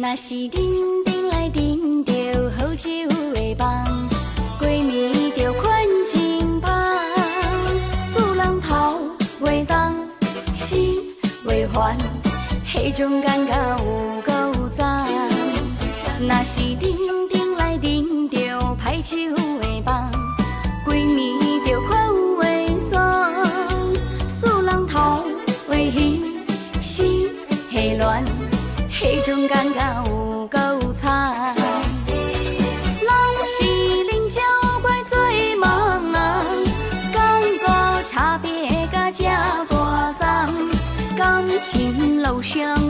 若是认定来认着好酒的梦，闺蜜着款真芳，四人头袂动，心袂烦，迄种感觉有够赞。若是认定来认着歹酒的梦，闺蜜着看有会酸，四人头袂兴，心会乱。迄种感觉有够惨，人是恁才怪做梦人，感觉差别甲这大丛，感情路上